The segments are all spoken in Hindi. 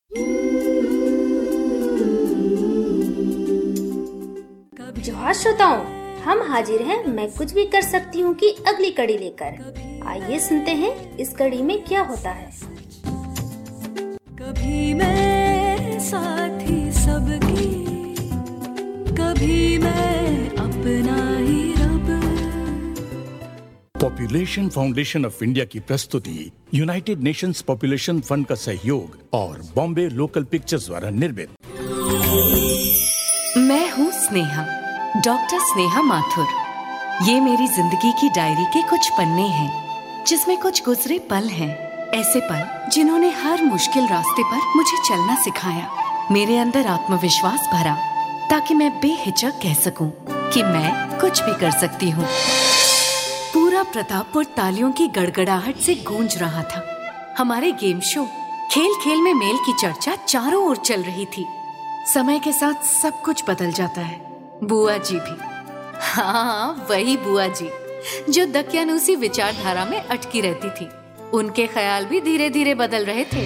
जोहार श्रोताओं, हम हाजिर हैं मैं कुछ भी कर सकती हूँ की अगली कड़ी लेकर। आइए सुनते हैं इस कड़ी में क्या होता है। कभी मैं साथी सबकी, कभी मैं अपना ही रब। पॉपुलेशन फाउंडेशन ऑफ इंडिया की प्रस्तुति यूनाइटेड नेशंस पॉपुलेशन फंड का सहयोग और बॉम्बे लोकल पिक्चर्स द्वारा निर्मित। मैं हूँ स्नेहा, डॉक्टर स्नेहा माथुर। ये मेरी जिंदगी की डायरी के कुछ पन्ने हैं, जिसमें कुछ गुजरे पल हैं। ऐसे पल जिन्होंने हर मुश्किल रास्ते पर मुझे चलना सिखाया, मेरे अंदर आत्मविश्वास भरा, ताकि मैं बेहिचक कह सकूं कि मैं कुछ भी कर सकती हूँ। पूरा प्रतापपुर तालियों की गड़गड़ाहट से गूंज रहा था। हमारे गेम शो खेल खेल में मेल की चर्चा चारों ओर चल रही थी। समय के साथ सब कुछ बदल जाता है, बुआ जी भी। हाँ, वही बुआ जी जो दकियानूसी विचारधारा में अटकी रहती थी। उनके ख्याल भी धीरे धीरे बदल रहे थे।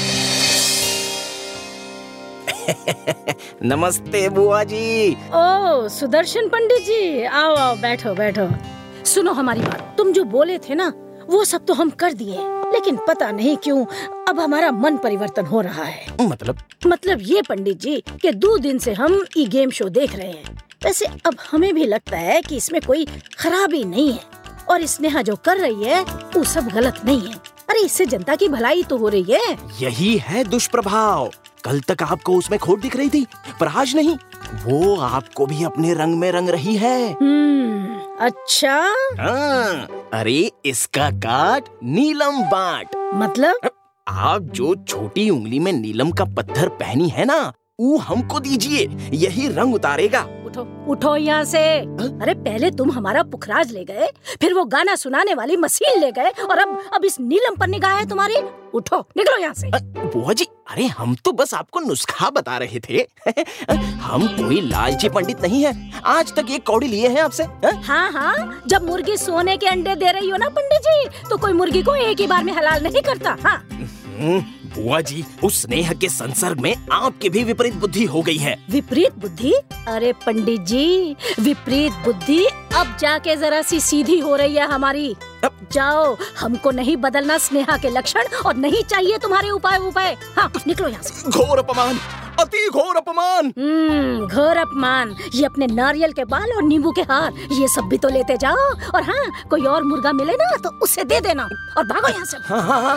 नमस्ते बुआ जी। ओ सुदर्शन पंडित जी, आओ आओ, बैठो बैठो। सुनो हमारी बात, तुम जो बोले थे ना वो सब तो हम कर दिए, लेकिन पता नहीं क्यों अब हमारा मन परिवर्तन हो रहा है। मतलब ये पंडित जी कि 2 दिन से हम ये गेम शो देख रहे हैं। वैसे अब हमें भी लगता है कि इसमें कोई खराबी नहीं है, और स्नेहा जो कर रही है वो सब गलत नहीं है। अरे इससे जनता की भलाई तो हो रही है। यही है दुष्प्रभाव। कल तक आपको उसमें खोट दिख रही थी, पर आज नहीं, वो आपको भी अपने रंग में रंग रही है। अच्छा। हाँ, अरे इसका काट नीलम बांट। मतलब आप जो छोटी उंगली में नीलम का पत्थर पहनी है ना, वो हमको दीजिए, यही रंग उतारेगा। उठो उठो यहाँ से। अरे पहले तुम हमारा पुखराज ले गए, फिर वो गाना सुनाने वाली मशीन ले गए, और अब इस नीलम पर निगाह है तुम्हारी। उठो, निकलो यहाँ से। बुआ जी, अरे हम तो बस आपको नुस्खा बता रहे थे। हम कोई लालची पंडित नहीं है। आज तक ये कौड़ी लिए हैं आपसे। हाँ हाँ, जब मुर्गी सोने के अंडे दे रही हो ना पंडित जी, तो कोई मुर्गी को एक ही बार में हलाल नहीं करता। हाँ बुआ जी, उस स्नेह के संसर्ग में आपकी भी विपरीत बुद्धि हो गई है। विपरीत बुद्धि? अरे पंडित जी, विपरीत बुद्धि अब जाके जरा सी सीधी हो रही है हमारी। जाओ, हमको नहीं बदलना स्नेहा के लक्षण, और नहीं चाहिए तुम्हारे उपाय। हाँ, निकलो यहाँ से। घोर अपमान, अति घोर अपमान। घोर अपमान। ये अपने नारियल के बाल और नींबू के हार, ये सब भी तो लेते जाओ। और हाँ, कोई और मुर्गा मिले ना तो उसे दे देना, और भागो यहाँ से। हाँ।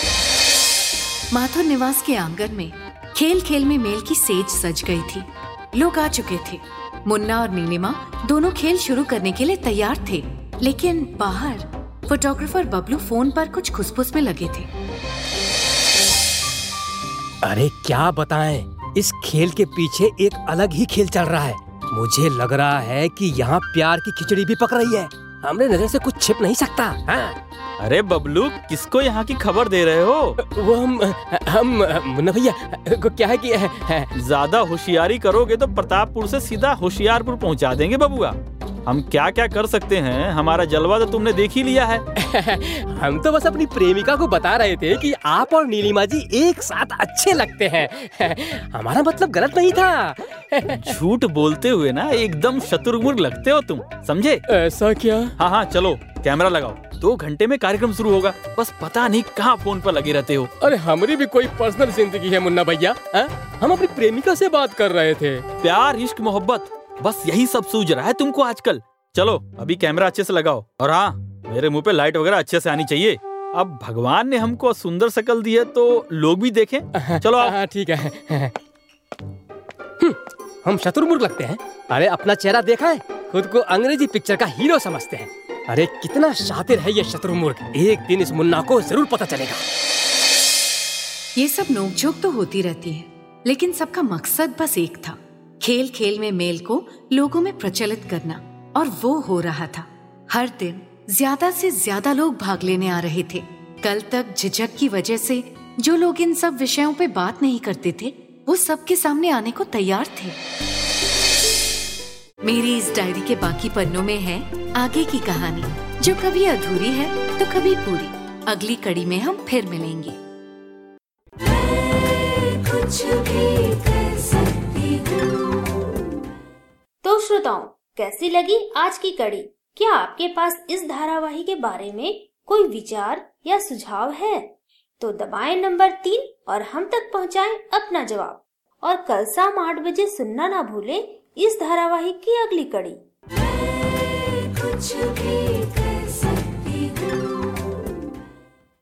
माथुर निवास के आंगन में खेल खेल में मेल की सेज सज गई थी। लोग आ चुके थे। मुन्ना और नीलिमा दोनों खेल शुरू करने के लिए तैयार थे, लेकिन बाहर फोटोग्राफर बबलू फोन पर कुछ खुसफुस में लगे थे। अरे क्या बताएं, इस खेल के पीछे एक अलग ही खेल चल रहा है। मुझे लग रहा है कि यहाँ प्यार की खिचड़ी भी पक रही है। हमने नजर से कुछ छिप नहीं सकता। हाँ? अरे बबलू, किसको यहाँ की खबर दे रहे हो? वो हम मुन्ना भैया को क्या है कि ज्यादा होशियारी करोगे तो प्रतापपुर से सीधा होशियारपुर पहुँचा देंगे बबुआ। हम क्या क्या कर सकते हैं, हमारा जलवा तो तुमने देख ही लिया है। हम तो बस अपनी प्रेमिका को बता रहे थे कि आप और नीलिमा जी एक साथ अच्छे लगते हैं। हमारा मतलब गलत नहीं था। झूठ बोलते हुए ना एकदम शतुरमुर्ग लगते हो तुम, समझे? ऐसा क्या? हाँ, चलो कैमरा लगाओ। 2 घंटे में कार्यक्रम शुरू होगा। बस पता नहीं कहाँ फोन पर लगे रहते हो। अरे हमारी भी कोई पर्सनल जिंदगी है मुन्ना भैया। हम अपनी प्रेमिका से बात कर रहे थे। प्यार, इश्क, मोहब्बत, बस यही सब सूझ रहा है तुमको आजकल। चलो अभी कैमरा अच्छे से लगाओ, और हाँ, मेरे मुंह पे लाइट वगैरह अच्छे से आनी चाहिए। अब भगवान ने हमको सुंदर शकल दी है तो लोग भी देखें। चलो हाँ, ठीक है। हम शतुरमुर्ग लगते हैं? अरे अपना चेहरा देखा है? खुद को अंग्रेजी पिक्चर का हीरो समझते हैं। अरे कितना शातिर है ये शतुरमुर्ग। एक दिन इस मुन्ना को जरूर पता चलेगा। ये सब नोकझोंक तो होती रहती है, लेकिन सबका मकसद बस एक था, खेल खेल में मेल को लोगों में प्रचलित करना। और वो हो रहा था। हर दिन ज्यादा से ज्यादा लोग भाग लेने आ रहे थे। कल तक झिझक की वजह से जो लोग इन सब विषयों पे बात नहीं करते थे, वो सबके सामने आने को तैयार थे। मेरी इस डायरी के बाकी पन्नों में है आगे की कहानी, जो कभी अधूरी है तो कभी पूरी। अगली कड़ी में हम फिर मिलेंगे। कुछ भी कर सकती हूँ। तो श्रोताओं, कैसी लगी आज की कड़ी? क्या आपके पास इस धारावाहिक के बारे में कोई विचार या सुझाव है? तो दबाएं नंबर 3 और हम तक पहुंचाएं अपना जवाब। और कल शाम 8 बजे सुनना ना भूलें इस धारावाहिक की अगली कड़ी। मैं कुछ भी कर सकती हूँ।